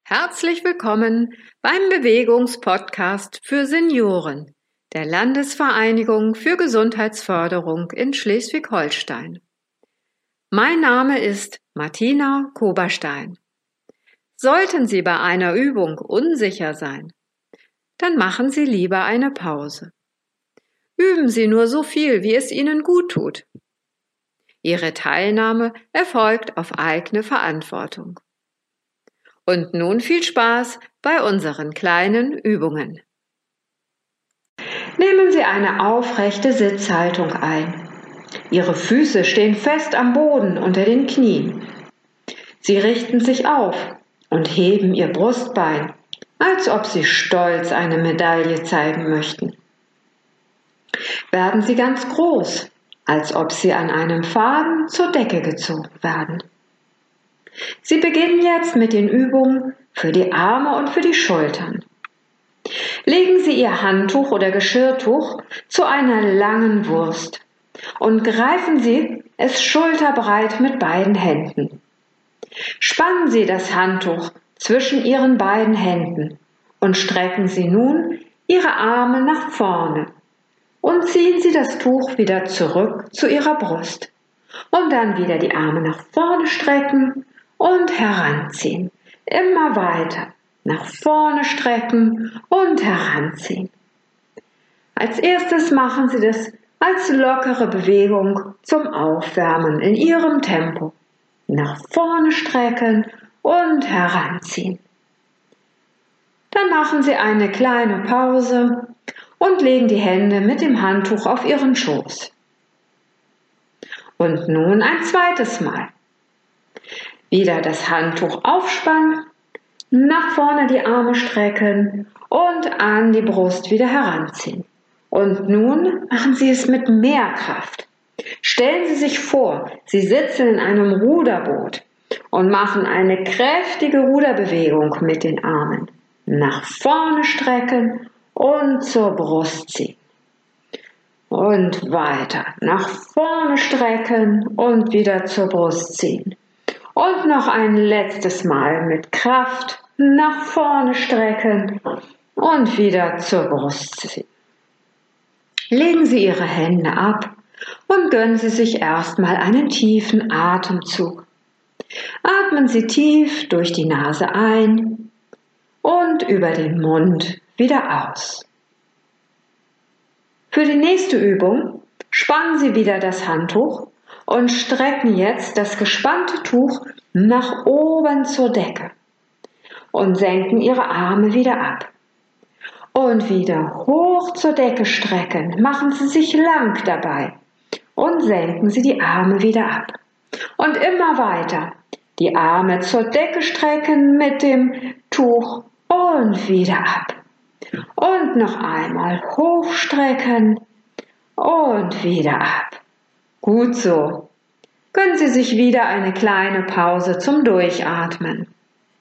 Herzlich willkommen beim Bewegungspodcast für Senioren der Landesvereinigung für Gesundheitsförderung in Schleswig-Holstein. Mein Name ist Martina Koberstein. Sollten Sie bei einer Übung unsicher sein, dann machen Sie lieber eine Pause. Üben Sie nur so viel, wie es Ihnen gut tut. Ihre Teilnahme erfolgt auf eigene Verantwortung. Und nun viel Spaß bei unseren kleinen Übungen. Nehmen Sie eine aufrechte Sitzhaltung ein. Ihre Füße stehen fest am Boden unter den Knien. Sie richten sich auf und heben Ihr Brustbein, als ob Sie stolz eine Medaille zeigen möchten. Werden Sie ganz groß, als ob Sie an einem Faden zur Decke gezogen werden. Sie beginnen jetzt mit den Übungen für die Arme und für die Schultern. Legen Sie Ihr Handtuch oder Geschirrtuch zu einer langen Wurst und greifen Sie es schulterbreit mit beiden Händen. Spannen Sie das Handtuch zwischen Ihren beiden Händen und strecken Sie nun Ihre Arme nach vorne und ziehen Sie das Tuch wieder zurück zu Ihrer Brust und dann wieder die Arme nach vorne strecken und heranziehen. Immer weiter nach vorne strecken und heranziehen. Als erstes machen Sie das als lockere Bewegung zum Aufwärmen in Ihrem Tempo. Nach vorne strecken und heranziehen. Dann machen Sie eine kleine Pause und legen die Hände mit dem Handtuch auf Ihren Schoß. Und nun ein zweites Mal. Wieder das Handtuch aufspannen, nach vorne die Arme strecken und an die Brust wieder heranziehen. Und nun machen Sie es mit mehr Kraft. Stellen Sie sich vor, Sie sitzen in einem Ruderboot und machen eine kräftige Ruderbewegung mit den Armen. Nach vorne strecken und zur Brust ziehen. Und weiter nach vorne strecken und wieder zur Brust ziehen. Und noch ein letztes Mal mit Kraft nach vorne strecken und wieder zur Brust ziehen. Legen Sie Ihre Hände ab und gönnen Sie sich erstmal einen tiefen Atemzug. Atmen Sie tief durch die Nase ein und über den Mund wieder aus. Für die nächste Übung spannen Sie wieder das Handtuch und strecken jetzt das gespannte Tuch nach oben zur Decke und senken Ihre Arme wieder ab. Und wieder hoch zur Decke strecken, machen Sie sich lang dabei und senken Sie die Arme wieder ab. Und immer weiter die Arme zur Decke strecken mit dem Tuch und wieder ab. Und noch einmal hochstrecken und wieder ab. Gut so. Gönnen Sie sich wieder eine kleine Pause zum Durchatmen.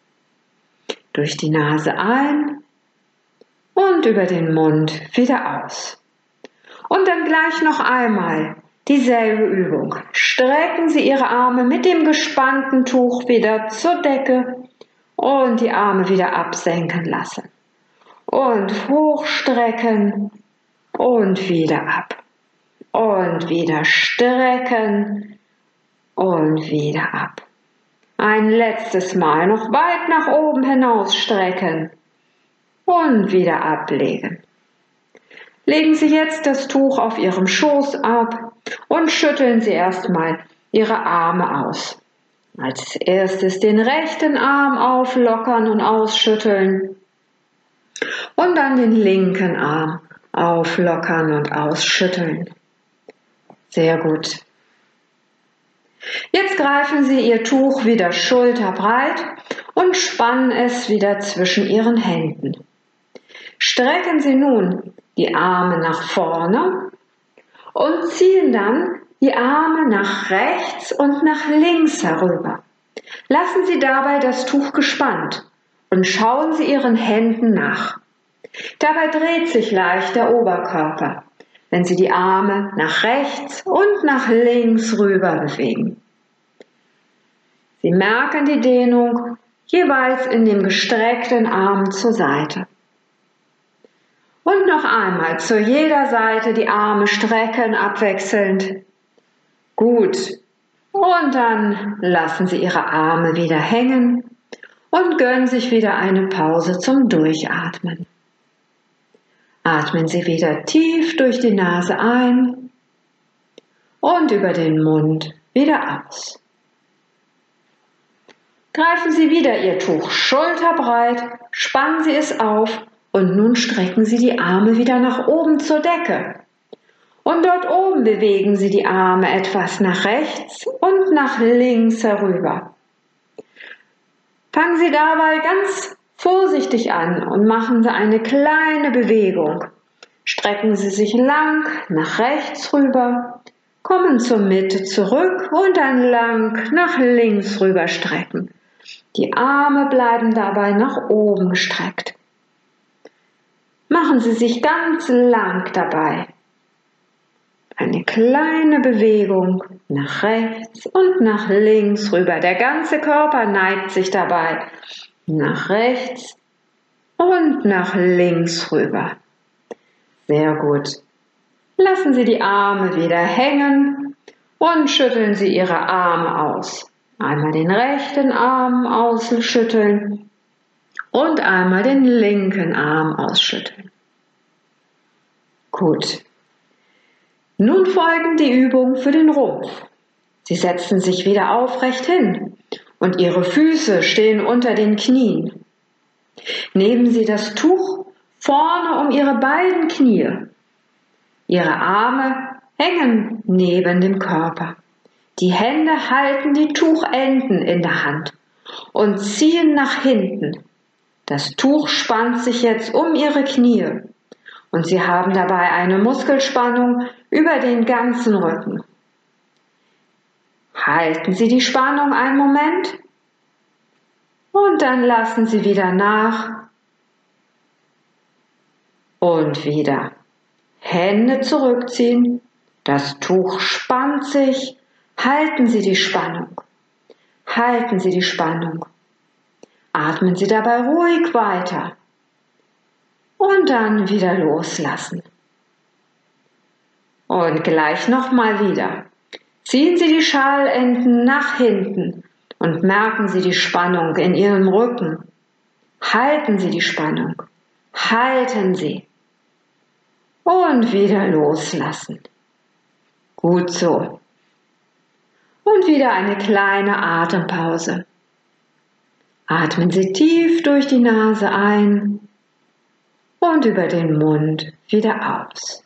Durch die Nase ein und über den Mund wieder aus. Und dann gleich noch einmal dieselbe Übung. Strecken Sie Ihre Arme mit dem gespannten Tuch wieder zur Decke und die Arme wieder absenken lassen. Und hochstrecken und wieder ab. Und wieder strecken und wieder ab. Ein letztes Mal noch weit nach oben hinaus strecken und wieder ablegen. Legen Sie jetzt das Tuch auf Ihrem Schoß ab und schütteln Sie erstmal Ihre Arme aus. Als erstes den rechten Arm auflockern und ausschütteln und dann den linken Arm auflockern und ausschütteln. Sehr gut. Jetzt greifen Sie Ihr Tuch wieder schulterbreit und spannen es wieder zwischen Ihren Händen. Strecken Sie nun die Arme nach vorne und ziehen dann die Arme nach rechts und nach links herüber. Lassen Sie dabei das Tuch gespannt und schauen Sie Ihren Händen nach. Dabei dreht sich leicht der Oberkörper, wenn Sie die Arme nach rechts und nach links rüber bewegen. Sie merken die Dehnung jeweils in dem gestreckten Arm zur Seite. Und noch einmal zu jeder Seite die Arme strecken, abwechselnd. Gut. Und dann lassen Sie Ihre Arme wieder hängen und gönnen sich wieder eine Pause zum Durchatmen. Atmen Sie wieder tief durch die Nase ein und über den Mund wieder aus. Greifen Sie wieder Ihr Tuch schulterbreit, spannen Sie es auf und nun strecken Sie die Arme wieder nach oben zur Decke. Und dort oben bewegen Sie die Arme etwas nach rechts und nach links herüber. Fangen Sie dabei ganz vorsichtig an und machen Sie eine kleine Bewegung. Strecken Sie sich lang nach rechts rüber, kommen zur Mitte zurück und dann lang nach links rüber strecken. Die Arme bleiben dabei nach oben gestreckt. Machen Sie sich ganz lang dabei. Eine kleine Bewegung nach rechts und nach links rüber. Der ganze Körper neigt sich dabei nach rechts und nach links rüber. Sehr gut. Lassen Sie die Arme wieder hängen und schütteln Sie Ihre Arme aus. Einmal den rechten Arm ausschütteln und einmal den linken Arm ausschütteln. Gut. Nun folgen die Übungen für den Rumpf. Sie setzen sich wieder aufrecht hin und Ihre Füße stehen unter den Knien. Nehmen Sie das Tuch vorne um Ihre beiden Knie. Ihre Arme hängen neben dem Körper. Die Hände halten die Tuchenden in der Hand und ziehen nach hinten. Das Tuch spannt sich jetzt um Ihre Knie und Sie haben dabei eine Muskelspannung über den ganzen Rücken. Halten Sie die Spannung einen Moment und dann lassen Sie wieder nach und wieder. Hände zurückziehen, das Tuch spannt sich, halten Sie die Spannung, halten Sie die Spannung. Atmen Sie dabei ruhig weiter und dann wieder loslassen. Und gleich nochmal wieder. Ziehen Sie die Schalenden nach hinten und merken Sie die Spannung in Ihrem Rücken. Halten Sie die Spannung, halten Sie. Und wieder loslassen. Gut so. Und wieder eine kleine Atempause. Atmen Sie tief durch die Nase ein und über den Mund wieder aus.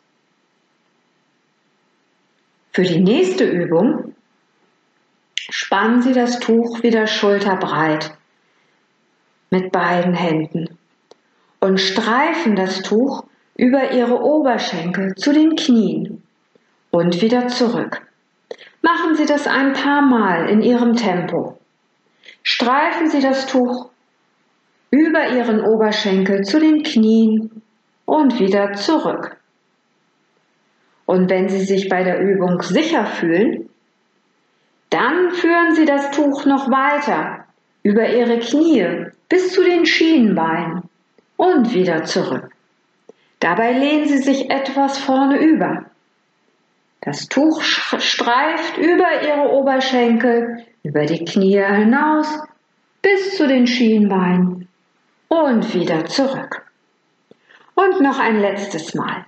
Für die nächste Übung spannen Sie das Tuch wieder schulterbreit mit beiden Händen und streifen das Tuch über Ihre Oberschenkel zu den Knien und wieder zurück. Machen Sie das ein paar Mal in Ihrem Tempo. Streifen Sie das Tuch über Ihren Oberschenkel zu den Knien und wieder zurück. Und wenn Sie sich bei der Übung sicher fühlen, dann führen Sie das Tuch noch weiter über Ihre Knie bis zu den Schienbeinen und wieder zurück. Dabei lehnen Sie sich etwas vorne über. Das Tuch streift über Ihre Oberschenkel, über die Knie hinaus bis zu den Schienbeinen und wieder zurück. Und noch ein letztes Mal.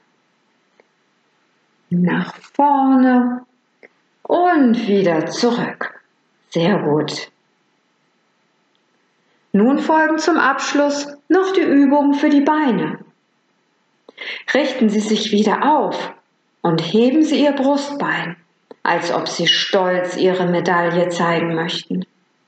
Nach vorne und wieder zurück. Sehr gut. Nun folgen zum Abschluss noch die Übungen für die Beine. Richten Sie sich wieder auf und heben Sie Ihr Brustbein, als ob Sie stolz Ihre Medaille zeigen möchten.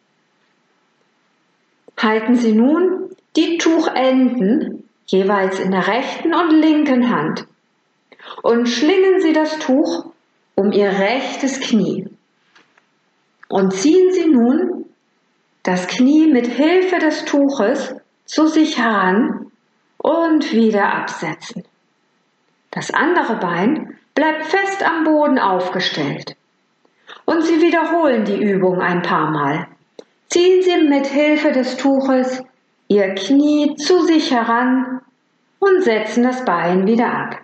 Halten Sie nun die Tuchenden jeweils in der rechten und linken Hand und schlingen Sie das Tuch um Ihr rechtes Knie und ziehen Sie nun das Knie mit Hilfe des Tuches zu sich heran und wieder absetzen. Das andere Bein bleibt fest am Boden aufgestellt und Sie wiederholen die Übung ein paar Mal. ziehen Sie mit Hilfe des Tuches Ihr Knie zu sich heran und setzen das Bein wieder ab.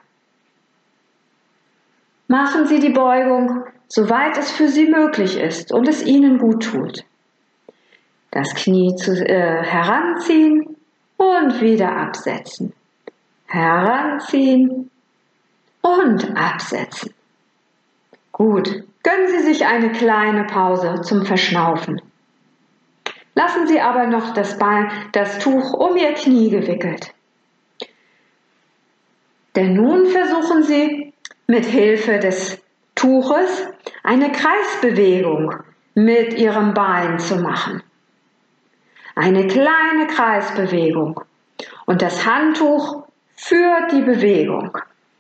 Machen Sie die Beugung, soweit es für Sie möglich ist und es Ihnen gut tut. Das Knie heranziehen und wieder absetzen. Heranziehen und absetzen. Gut, gönnen Sie sich eine kleine Pause zum Verschnaufen. Lassen Sie aber noch das Tuch um Ihr Knie gewickelt. Denn nun versuchen Sie mit Hilfe des Tuches eine Kreisbewegung mit Ihrem Bein zu machen. Eine kleine Kreisbewegung und das Handtuch führt die Bewegung.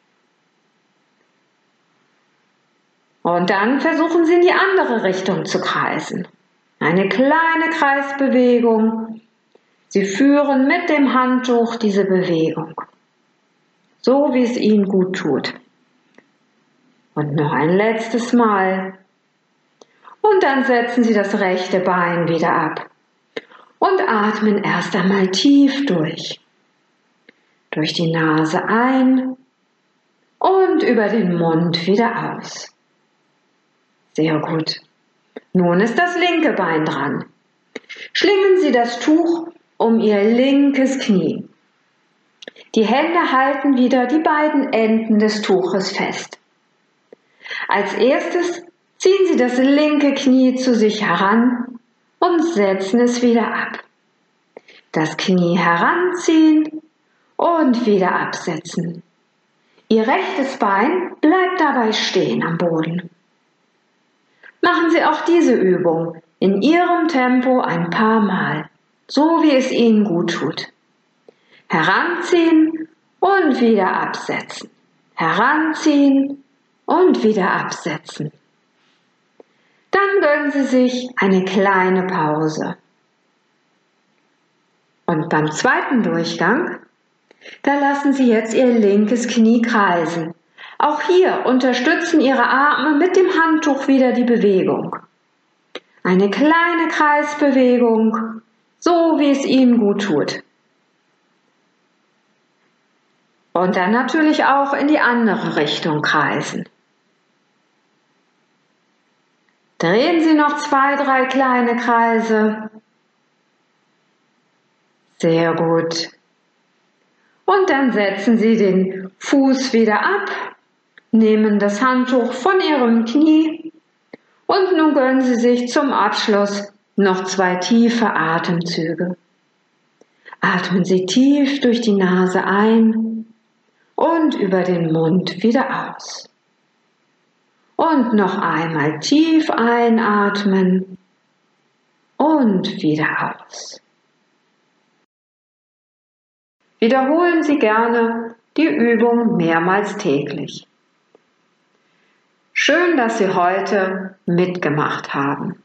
Und dann versuchen Sie in die andere Richtung zu kreisen. Eine kleine Kreisbewegung. Sie führen mit dem Handtuch diese Bewegung. So wie es Ihnen gut tut. Und noch ein letztes Mal. Und dann setzen Sie das rechte Bein wieder ab. Und atmen erst einmal tief durch. Durch die Nase ein und über den Mund wieder aus. Sehr gut. Nun ist das linke Bein dran. Schlingen Sie das Tuch um Ihr linkes Knie. Die Hände halten wieder die beiden Enden des Tuches fest. Als erstes ziehen Sie das linke Knie zu sich heran und setzen es wieder ab. Das Knie heranziehen und wieder absetzen. Ihr rechtes Bein bleibt dabei stehen am Boden. Machen Sie auch diese Übung in Ihrem Tempo ein paar Mal, so wie es Ihnen gut tut. Heranziehen und wieder absetzen. Heranziehen und wieder absetzen. Dann gönnen Sie sich eine kleine Pause. Und beim zweiten Durchgang, da lassen Sie jetzt Ihr linkes Knie kreisen. Auch hier unterstützen Ihre Arme mit dem Handtuch wieder die Bewegung. Eine kleine Kreisbewegung, so wie es Ihnen gut tut. Und dann natürlich auch in die andere Richtung kreisen. Drehen Sie noch 2, 3 kleine Kreise. Sehr gut. Und dann setzen Sie den Fuß wieder ab, nehmen das Handtuch von Ihrem Knie und nun gönnen Sie sich zum Abschluss noch 2 tiefe Atemzüge. Atmen Sie tief durch die Nase ein und über den Mund wieder aus. Und noch einmal tief einatmen und wieder aus. Wiederholen Sie gerne die Übung mehrmals täglich. Schön, dass Sie heute mitgemacht haben.